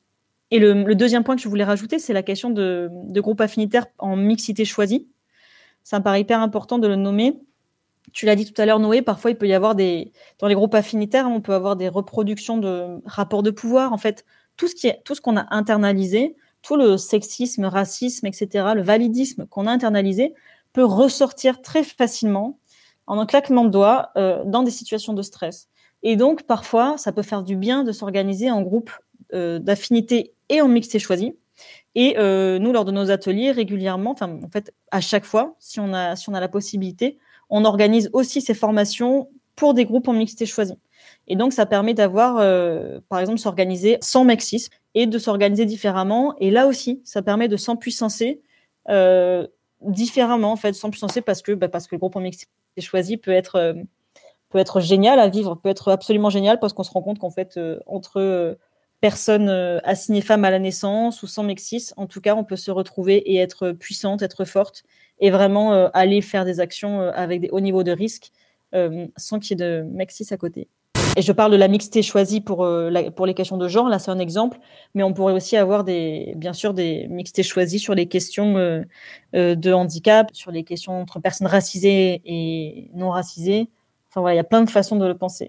Et le, le deuxième point que je voulais rajouter, c'est la question de, de groupes affinitaires en mixité choisie. Ça me paraît hyper important de le nommer. Tu l'as dit tout à l'heure, Noé, parfois il peut y avoir des... Dans les groupes affinitaires, on peut avoir des reproductions de rapports de pouvoir. En fait, tout ce, qui est, tout ce qu'on a internalisé, tout le sexisme, racisme, et cetera, le validisme qu'on a internalisé, peut ressortir très facilement, en un claquement de doigts, euh, dans des situations de stress. Et donc, parfois, ça peut faire du bien de s'organiser en groupe euh, d'affinité et en mixité choisie. Et euh, nous, lors de nos ateliers, régulièrement, enfin, en fait, à chaque fois, si on a, si on a la possibilité, on organise aussi ces formations pour des groupes en mixité choisie. Et donc, ça permet d'avoir, euh, par exemple, s'organiser sans mexisme et de s'organiser différemment. Et là aussi, ça permet de s'empuissancer euh, différemment, en fait, s'empuissancer parce que, bah, parce que le groupe en mixité choisi peut être, euh, peut être génial à vivre, peut être absolument génial parce qu'on se rend compte qu'en fait, euh, entre euh, personnes euh, assignées femmes à la naissance ou sans mexisme, en tout cas, on peut se retrouver et être puissante, être forte et vraiment euh, aller faire des actions euh, avec des hauts niveaux de risque euh, sans qu'il y ait de mexisme à côté. Et je parle de la mixité choisie pour, euh, la, pour les questions de genre, là c'est un exemple, mais on pourrait aussi avoir des, bien sûr des mixtés choisies sur les questions euh, euh, de handicap, sur les questions entre personnes racisées et non racisées. Enfin voilà, il y a plein de façons de le penser.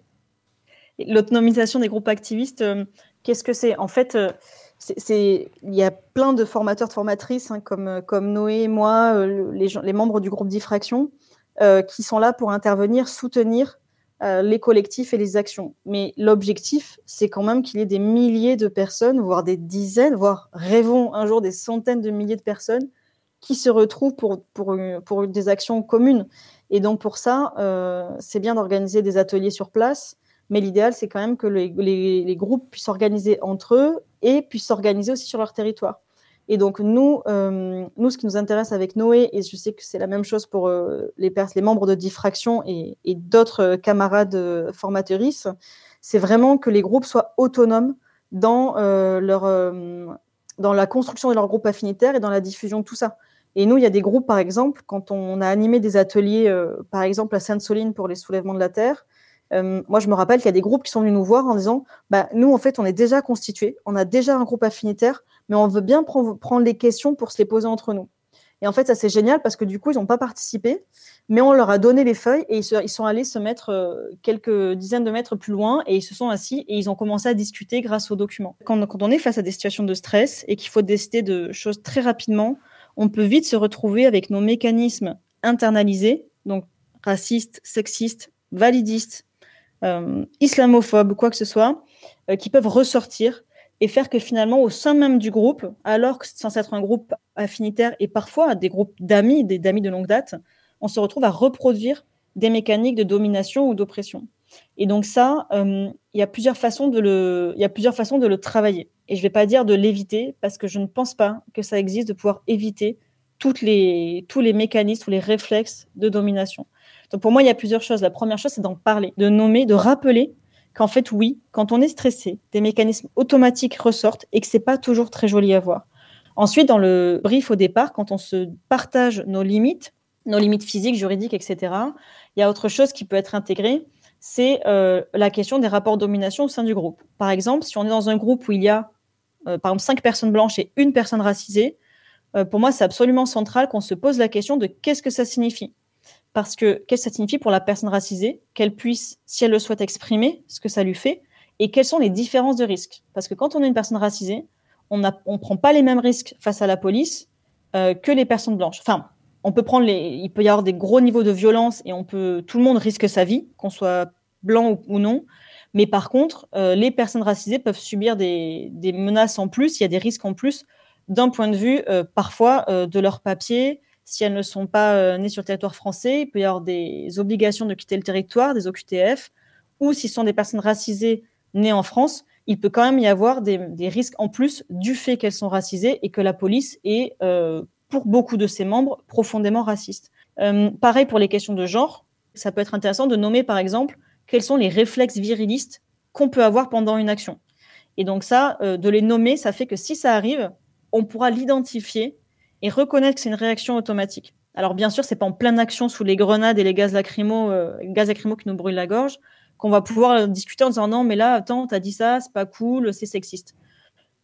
Et l'autonomisation des groupes activistes, euh, qu'est-ce que c'est ? En fait, euh, c'est, c'est, il y a plein de formateurs, de formatrices, hein, comme, comme Noé, moi, euh, les, les membres du groupe Diffraction, euh, qui sont là pour intervenir, soutenir Euh, les collectifs et les actions. Mais l'objectif, c'est quand même qu'il y ait des milliers de personnes, voire des dizaines, voire rêvons un jour des centaines de milliers de personnes qui se retrouvent pour, pour, une, pour des actions communes. Et donc pour ça, euh, c'est bien d'organiser des ateliers sur place, mais l'idéal, c'est quand même que les, les, les groupes puissent s'organiser entre eux et puissent s'organiser aussi sur leur territoire. Et donc, nous, euh, nous, ce qui nous intéresse avec Noé, et je sais que c'est la même chose pour euh, les, pers- les membres de Diffraction et, et d'autres euh, camarades euh, formatrices, c'est vraiment que les groupes soient autonomes dans, euh, leur, euh, dans la construction de leur groupe affinitaire et dans la diffusion de tout ça. Et nous, il y a des groupes, par exemple, quand on a animé des ateliers, euh, par exemple à Sainte-Soline pour les soulèvements de la terre, Euh, moi, je me rappelle qu'il y a des groupes qui sont venus nous voir en disant bah, « Nous, en fait, on est déjà constitués, on a déjà un groupe affinitaire, mais on veut bien pre- prendre les questions pour se les poser entre nous. » Et en fait, ça, c'est génial parce que du coup, ils n'ont pas participé, mais on leur a donné les feuilles et ils, se, ils sont allés se mettre euh, quelques dizaines de mètres plus loin et ils se sont assis et ils ont commencé à discuter grâce aux documents. Quand, quand on est face à des situations de stress et qu'il faut décider de choses très rapidement, on peut vite se retrouver avec nos mécanismes internalisés, donc racistes, sexistes, validistes, Euh, islamophobes, quoi que ce soit, euh, qui peuvent ressortir et faire que finalement, au sein même du groupe, alors que c'est censé être un groupe affinitaire et parfois des groupes d'amis, des d'amis de longue date, on se retrouve à reproduire des mécaniques de domination ou d'oppression. Et donc ça, euh, il y a plusieurs façons de le, il y a plusieurs façons de le travailler. Et je vais pas dire de l'éviter parce que je ne pense pas que ça existe de pouvoir éviter toutes les, tous les mécanismes, tous les réflexes de domination. Donc pour moi, il y a plusieurs choses. La première chose, c'est d'en parler, de nommer, de rappeler qu'en fait, oui, quand on est stressé, des mécanismes automatiques ressortent et que c'est pas toujours très joli à voir. Ensuite, dans le brief au départ, quand on se partage nos limites, nos limites physiques, juridiques, et cetera, il y a autre chose qui peut être intégrée, c'est euh, la question des rapports de domination au sein du groupe. Par exemple, si on est dans un groupe où il y a, euh, par exemple, cinq personnes blanches et une personne racisée, euh, pour moi, c'est absolument central qu'on se pose la question de qu'est-ce que ça signifie. Parce que qu'est-ce que ça signifie pour la personne racisée, qu'elle puisse, si elle le souhaite, exprimer ce que ça lui fait, et quelles sont les différences de risque. Parce que quand on est une personne racisée, on ne on prend pas les mêmes risques face à la police euh, que les personnes blanches. Enfin, on peut prendre les, il peut y avoir des gros niveaux de violence et on peut, tout le monde risque sa vie, qu'on soit blanc ou, ou non. Mais par contre, euh, les personnes racisées peuvent subir des, des menaces en plus, il y a des risques en plus d'un point de vue euh, parfois euh, de leur papier. Si elles ne sont pas euh, nées sur le territoire français, il peut y avoir des obligations de quitter le territoire, des O Q T F, ou si ce sont des personnes racisées nées en France, il peut quand même y avoir des, des risques en plus du fait qu'elles sont racisées et que la police est, euh, pour beaucoup de ses membres, profondément raciste. Euh, pareil pour les questions de genre, ça peut être intéressant de nommer par exemple quels sont les réflexes virilistes qu'on peut avoir pendant une action. Et donc ça, euh, de les nommer, ça fait que si ça arrive, on pourra l'identifier et reconnaître que c'est une réaction automatique. Alors bien sûr, c'est pas en pleine action sous les grenades et les gaz lacrymaux, euh, gaz lacrymaux qui nous brûlent la gorge qu'on va pouvoir discuter en disant non, mais là, attends, t'as dit ça, c'est pas cool, c'est sexiste.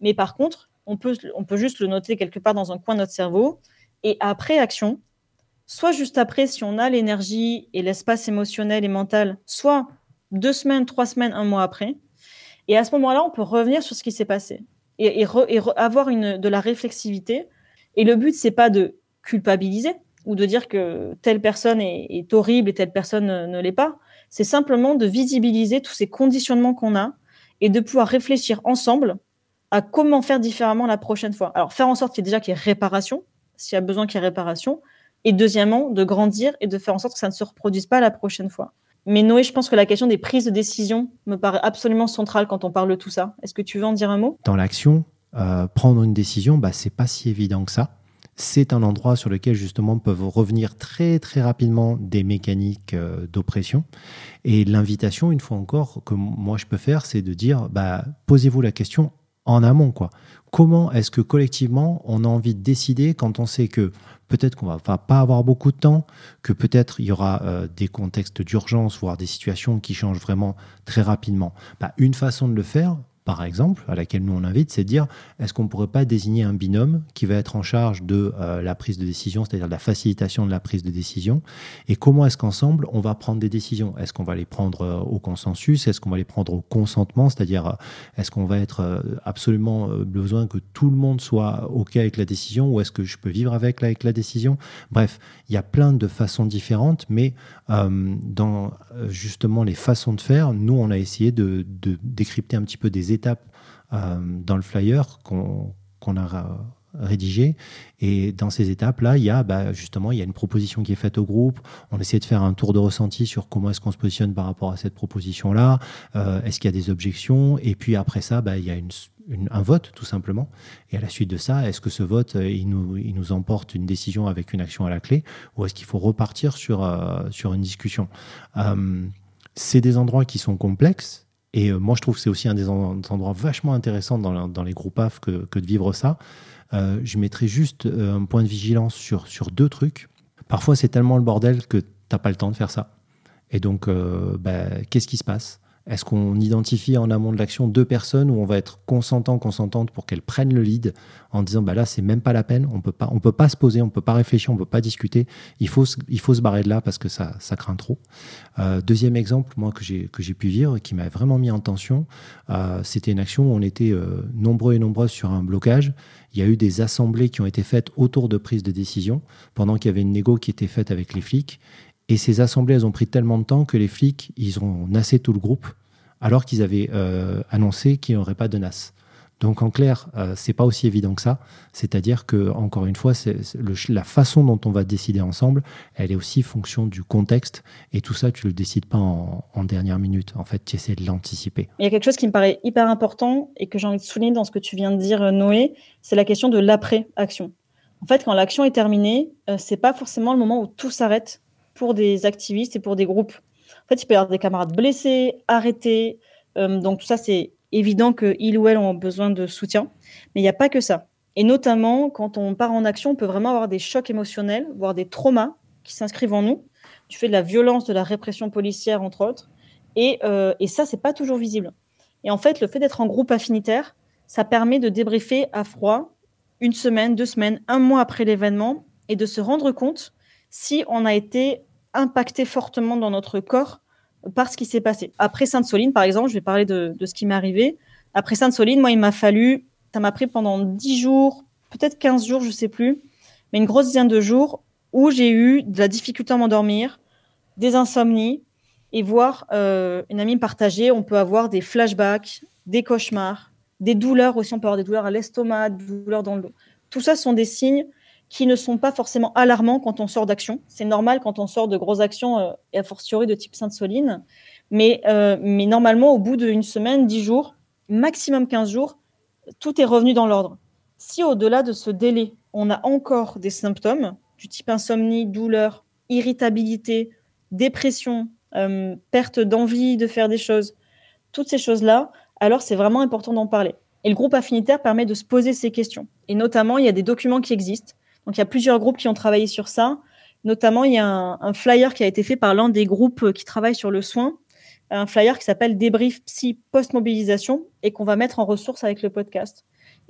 Mais par contre, on peut, on peut juste le noter quelque part dans un coin de notre cerveau. Et après action, soit juste après, si on a l'énergie et l'espace émotionnel et mental, soit deux semaines, trois semaines, un mois après. Et à ce moment-là, on peut revenir sur ce qui s'est passé et, et, re, et re, avoir une, de la réflexivité. Et le but, c'est pas de culpabiliser ou de dire que telle personne est, est horrible et telle personne ne, ne l'est pas. C'est simplement de visibiliser tous ces conditionnements qu'on a et de pouvoir réfléchir ensemble à comment faire différemment la prochaine fois. Alors, faire en sorte qu'il y ait déjà qu'il y ait réparation, s'il y a besoin qu'il y ait réparation. Et deuxièmement, de grandir et de faire en sorte que ça ne se reproduise pas la prochaine fois. Mais Noé, je pense que la question des prises de décision me paraît absolument centrale quand on parle de tout ça. Est-ce que tu veux en dire un mot ? Dans l'action, euh, prendre une décision, bah, c'est pas si évident que ça. C'est un endroit sur lequel justement peuvent revenir très très rapidement des mécaniques euh, d'oppression. Et l'invitation, une fois encore, que moi je peux faire, c'est de dire, bah, posez-vous la question en amont, quoi. Comment est-ce que collectivement on a envie de décider quand on sait que peut-être qu'on ne va pas avoir beaucoup de temps, que peut-être il y aura euh, des contextes d'urgence, voire des situations qui changent vraiment très rapidement. Bah, une façon de le faire, par exemple, à laquelle nous on invite, c'est de dire, est-ce qu'on ne pourrait pas désigner un binôme qui va être en charge de euh, la prise de décision, c'est-à-dire de la facilitation de la prise de décision, et comment est-ce qu'ensemble on va prendre des décisions ? Est-ce qu'on va les prendre euh, au consensus ? Est-ce qu'on va les prendre au consentement ? C'est-à-dire, euh, est-ce qu'on va être euh, absolument euh, besoin que tout le monde soit OK avec la décision, ou est-ce que je peux vivre avec, avec la décision ? Bref, il y a plein de façons différentes, mais euh, dans euh, justement les façons de faire, nous on a essayé de, de décrypter un petit peu des étapes euh, dans le flyer qu'on, qu'on a rédigé. Et dans ces étapes-là, il y a bah, justement il y a une proposition qui est faite au groupe. On essaie de faire un tour de ressenti sur comment est-ce qu'on se positionne par rapport à cette proposition-là. Euh, est-ce qu'il y a des objections ? Et puis après ça, bah, il y a une, une, un vote, tout simplement. Et à la suite de ça, est-ce que ce vote, il nous, il nous emporte une décision avec une action à la clé ? Ou est-ce qu'il faut repartir sur, euh, sur une discussion ? euh, C'est des endroits qui sont complexes. Et euh, moi, je trouve que c'est aussi un des endroits vachement intéressants dans, dans les groupes A F que, que de vivre ça. Euh, je mettrais juste euh, un point de vigilance sur, sur deux trucs. Parfois, c'est tellement le bordel que tu n'as pas le temps de faire ça. Et donc, euh, bah, qu'est-ce qui se passe ? Est-ce qu'on identifie en amont de l'action deux personnes où on va être consentant, consentante pour qu'elles prennent le lead en disant bah là, c'est même pas la peine, on peut pas, on peut pas se poser, on peut pas réfléchir, on peut pas discuter, il faut, il faut se barrer de là parce que ça, ça craint trop. Euh, deuxième exemple, moi, que j'ai, que j'ai pu vivre, qui m'a vraiment mis en tension, euh, c'était une action où on était euh, nombreux et nombreuses sur un blocage. Il y a eu des assemblées qui ont été faites autour de prises de décision pendant qu'il y avait une négo qui était faite avec les flics. Et ces assemblées, elles ont pris tellement de temps que les flics, ils ont nassé tout le groupe, alors qu'ils avaient euh, annoncé qu'il n'y aurait pas de nasse. Donc en clair, euh, c'est pas aussi évident que ça. C'est-à-dire que, encore une fois, c'est, c'est le, la façon dont on va décider ensemble, elle est aussi fonction du contexte. Et tout ça, tu le décides pas en, en dernière minute. En fait, tu essaies de l'anticiper. Il y a quelque chose qui me paraît hyper important et que j'ai envie de souligner dans ce que tu viens de dire, Noé, c'est la question de l'après-action. En fait, quand l'action est terminée, euh, c'est pas forcément le moment où tout s'arrête pour des activistes et pour des groupes. En fait, il peut y avoir des camarades blessés, arrêtés. Euh, donc, tout ça, c'est évident qu'ils ou elles ont besoin de soutien. Mais il n'y a pas que ça. Et notamment, quand on part en action, on peut vraiment avoir des chocs émotionnels, voire des traumas qui s'inscrivent en nous, du fait de la violence, de la répression policière, entre autres. Et, euh, et ça, ce n'est pas toujours visible. Et en fait, le fait d'être en groupe affinitaire, ça permet de débriefer à froid une semaine, deux semaines, un mois après l'événement et de se rendre compte si on a été impacté fortement dans notre corps par ce qui s'est passé. Après Sainte-Soline, par exemple, je vais parler de, de ce qui m'est arrivé. Après Sainte-Soline, moi, il m'a fallu, ça m'a pris pendant dix jours, peut-être quinze jours, je ne sais plus, mais une grosse dizaine de jours où j'ai eu de la difficulté à m'endormir, des insomnies, et voir euh, une amie me partager, on peut avoir des flashbacks, des cauchemars, des douleurs aussi, on peut avoir des douleurs à l'estomac, des douleurs dans le dos. Tout ça sont des signes qui ne sont pas forcément alarmants quand on sort d'action. C'est normal quand on sort de grosses actions, euh, et a fortiori de type Sainte-Soline. Mais, euh, mais normalement, au bout d'une semaine, dix jours, maximum quinze jours, tout est revenu dans l'ordre. Si au-delà de ce délai, on a encore des symptômes du type insomnie, douleur, irritabilité, dépression, euh, perte d'envie de faire des choses, toutes ces choses-là, alors c'est vraiment important d'en parler. Et le groupe affinitaire permet de se poser ces questions. Et notamment, il y a des documents qui existent. Donc, il y a plusieurs groupes qui ont travaillé sur ça. Notamment, il y a un, un flyer qui a été fait par l'un des groupes qui travaillent sur le soin, un flyer qui s'appelle Débrief Psy Post-Mobilisation et qu'on va mettre en ressource avec le podcast.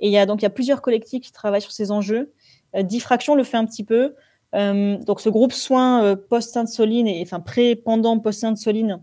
Et il y a donc il y a plusieurs collectifs qui travaillent sur ces enjeux. Euh, Diffraction le fait un petit peu. Euh, donc ce groupe soins euh, post-Sainte-Soline et enfin pré, pendant post-Sainte-Soline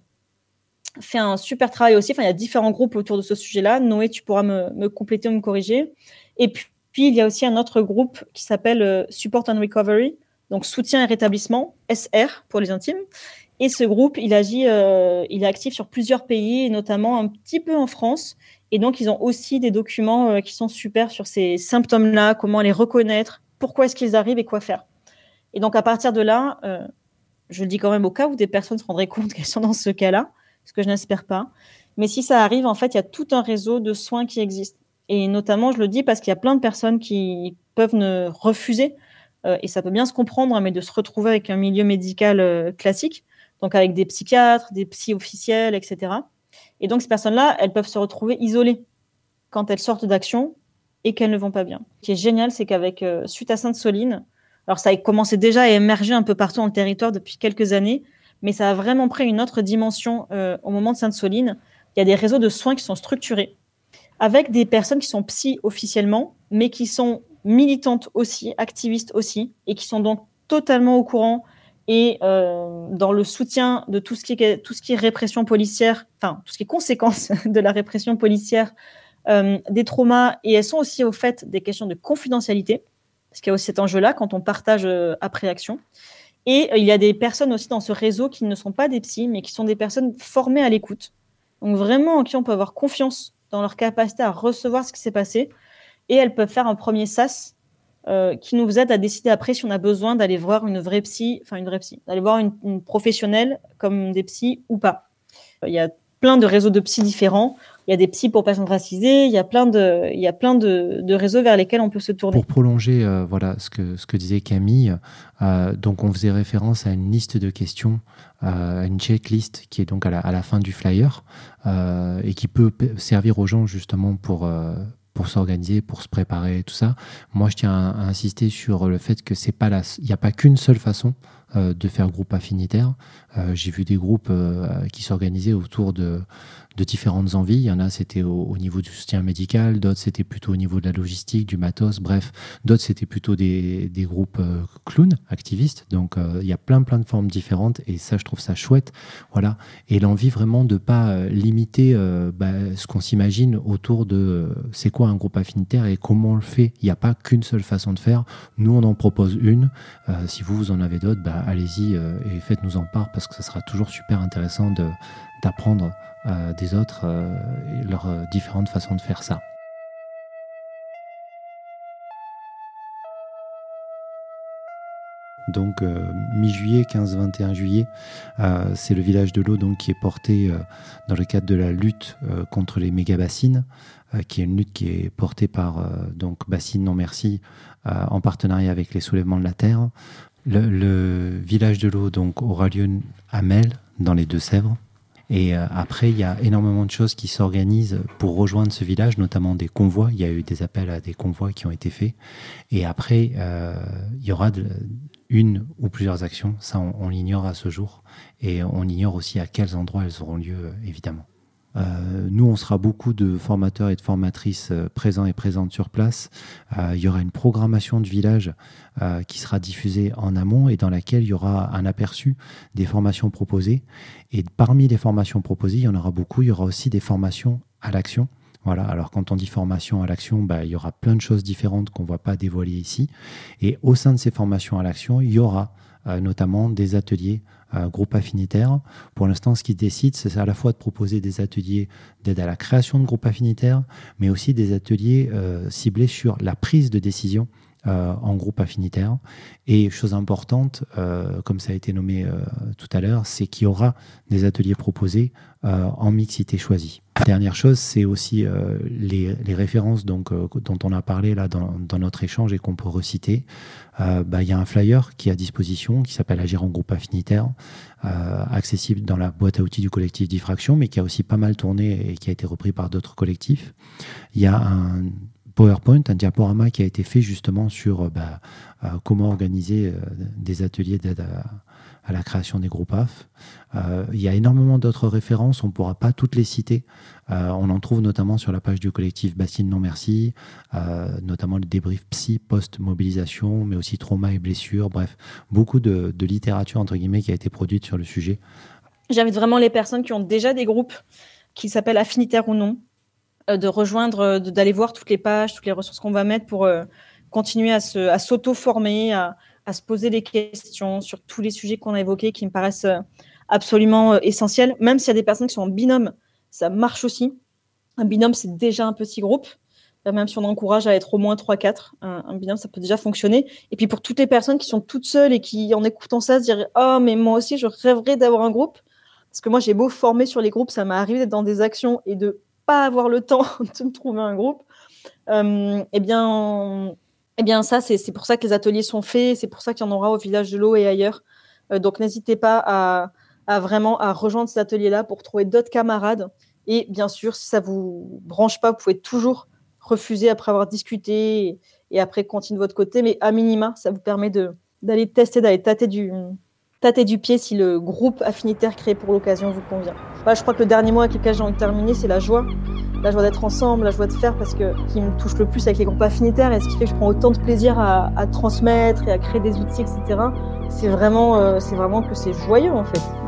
fait un super travail aussi. Enfin, il y a différents groupes autour de ce sujet-là. Noé, tu pourras me, me compléter ou me corriger. Et puis, puis il y a aussi un autre groupe qui s'appelle euh, Support and Recovery, donc soutien et rétablissement, S R pour les intimes. Et ce groupe, il agit, euh, il est actif sur plusieurs pays, et notamment un petit peu en France. Et donc, ils ont aussi des documents euh, qui sont super sur ces symptômes-là, comment les reconnaître, pourquoi est-ce qu'ils arrivent et quoi faire. Et donc, à partir de là, euh, je le dis quand même au cas où des personnes se rendraient compte qu'elles sont dans ce cas-là, ce que je n'espère pas. Mais si ça arrive, en fait, il y a tout un réseau de soins qui existe. Et notamment, je le dis parce qu'il y a plein de personnes qui peuvent ne refuser, euh, et ça peut bien se comprendre, hein, mais de se retrouver avec un milieu médical euh, classique, donc avec des psychiatres, des psys officiels, et cetera. Et donc, ces personnes-là, elles peuvent se retrouver isolées quand elles sortent d'action et qu'elles ne vont pas bien. Ce qui est génial, c'est qu'avec euh, suite à Sainte-Soline, alors ça a commencé déjà à émerger un peu partout dans le territoire depuis quelques années, mais ça a vraiment pris une autre dimension euh, au moment de Sainte-Soline. Il y a des réseaux de soins qui sont structurés, avec des personnes qui sont psy officiellement, mais qui sont militantes aussi, activistes aussi, et qui sont donc totalement au courant et euh, dans le soutien de tout ce qui est, tout ce qui est répression policière, enfin, tout ce qui est conséquences de la répression policière, euh, des traumas, et elles sont aussi au fait des questions de confidentialité, parce qu'il y a aussi cet enjeu-là quand on partage euh, après action. Et euh, il y a des personnes aussi dans ce réseau qui ne sont pas des psys, mais qui sont des personnes formées à l'écoute, donc vraiment en qui on peut avoir confiance dans leur capacité à recevoir ce qui s'est passé, et elles peuvent faire un premier sas euh, qui nous aide à décider après si on a besoin d'aller voir une vraie psy, enfin une vraie psy, d'aller voir une, une professionnelle comme des psys ou pas. Il y a plein de réseaux de psys différents, il y a des psys pour personnes racisées, il y a plein de, il y a plein de, de réseaux vers lesquels on peut se tourner. Pour prolonger euh, voilà, ce, que, ce que disait Camille, euh, donc on faisait référence à une liste de questions, euh, à une checklist qui est donc à la, à la fin du flyer euh, et qui peut p- servir aux gens justement pour... Euh, pour s'organiser, pour se préparer, tout ça. Moi, je tiens à, à insister sur le fait que c'est pas la, il n'y a pas qu'une seule façon euh, de faire groupe affinitaire. Euh, j'ai vu des groupes euh, qui s'organisaient autour de, de différentes envies. Il y en a, c'était au, au niveau du soutien médical, d'autres, c'était plutôt au niveau de la logistique, du matos, bref. D'autres, c'était plutôt des, des groupes euh, clowns, activistes. Donc, euh, il y a plein, plein de formes différentes et ça, je trouve ça chouette. Voilà. Et l'envie vraiment de ne pas euh, limiter euh, bah, ce qu'on s'imagine autour de euh, c'est quoi un groupe affinitaire et comment on le fait. Il n'y a pas qu'une seule façon de faire. Nous, on en propose une. Euh, si vous, vous en avez d'autres, bah, allez-y euh, et faites-nous en part parce que ça sera toujours super intéressant de, d'apprendre euh, des autres euh, et leurs euh, différentes façons de faire ça. Donc euh, mi-juillet, quinze vingt et un juillet, euh, c'est le village de l'eau donc, qui est porté euh, dans le cadre de la lutte euh, contre les méga-bassines, euh, qui est une lutte qui est portée par euh, donc, Bassines Non Merci euh, en partenariat avec les Soulèvements de la Terre. Le, le village de l'eau donc, aura lieu à Melle, dans les Deux-Sèvres. Et euh, après, il y a énormément de choses qui s'organisent pour rejoindre ce village, notamment des convois. Il y a eu des appels à des convois qui ont été faits. Et après, euh, il y aura de, une ou plusieurs actions. Ça, on, on l'ignore à ce jour. Et on ignore aussi à quels endroits elles auront lieu, évidemment. Euh, nous, on sera beaucoup de formateurs et de formatrices euh, présents et présentes sur place. Euh, il y aura une programmation du village euh, qui sera diffusée en amont et dans laquelle il y aura un aperçu des formations proposées. Et parmi les formations proposées, il y en aura beaucoup. Il y aura aussi des formations à l'action. Voilà. Alors, quand on dit formation à l'action, bah, il y aura plein de choses différentes qu'on ne va pas dévoiler ici. Et au sein de ces formations à l'action, il y aura euh, notamment des ateliers Euh, groupe affinitaire. Pour l'instant, ce qui décide, c'est à la fois de proposer des ateliers d'aide à la création de groupes affinitaires, mais aussi des ateliers euh, ciblés sur la prise de décision euh, en groupe affinitaire. Et chose importante, euh, comme ça a été nommé euh, tout à l'heure, c'est qu'il y aura des ateliers proposés euh, en mixité choisie. Dernière chose, c'est aussi euh, les, les références donc, euh, dont on a parlé là dans, dans notre échange et qu'on peut reciter. Euh, bah, y a un flyer qui est à disposition qui s'appelle Agir en groupe affinitaire, euh, accessible dans la boîte à outils du collectif Diffraction, mais qui a aussi pas mal tourné et qui a été repris par d'autres collectifs. Il y a un PowerPoint, un diaporama qui a été fait justement sur euh, bah, euh, comment organiser euh, des ateliers d'aide à, à la création des groupes A F. Euh, il y a énormément d'autres références, on ne pourra pas toutes les citer. Euh, on en trouve notamment sur la page du collectif Bassine Non Merci, euh, notamment le débrief psy post-mobilisation, mais aussi trauma et blessures, bref, beaucoup de, de littérature entre guillemets qui a été produite sur le sujet. J'invite vraiment les personnes qui ont déjà des groupes qui s'appellent affinitaires ou non, euh, de rejoindre, de, d'aller voir toutes les pages, toutes les ressources qu'on va mettre pour euh, continuer à, se, à s'auto-former, à, à se poser des questions sur tous les sujets qu'on a évoqués qui me paraissent euh, absolument euh, essentiels. Même s'il y a des personnes qui sont en binôme, ça marche aussi. Un binôme, c'est déjà un petit groupe. Même si on encourage à être au moins trois quatre, un, un binôme, ça peut déjà fonctionner. Et puis pour toutes les personnes qui sont toutes seules et qui, en écoutant ça, se diraient « Oh, mais moi aussi, je rêverais d'avoir un groupe ». Parce que moi, j'ai beau former sur les groupes, ça m'est arrivé d'être dans des actions et de ne pas avoir le temps de me trouver un groupe. Euh, eh bien, eh bien, ça, c'est, c'est pour ça que les ateliers sont faits. C'est pour ça qu'il y en aura au Village de l'Eau et ailleurs. Euh, donc, n'hésitez pas à, à vraiment à rejoindre ces ateliers-là pour trouver d'autres camarades. Et bien sûr, si ça ne vous branche pas, vous pouvez toujours refuser après avoir discuté et, et après continuer de votre côté. Mais à minima, ça vous permet de, d'aller tester, d'aller tâter du... tâter du pied si le groupe affinitaire créé pour l'occasion vous convient. Bah, je crois que le dernier mot avec lequel j'ai envie de terminer, c'est la joie. La joie d'être ensemble, la joie de faire, parce que ce qui me touche le plus avec les groupes affinitaires et ce qui fait que je prends autant de plaisir à, à transmettre et à créer des outils, et cetera, c'est vraiment, euh, c'est vraiment que c'est joyeux en fait.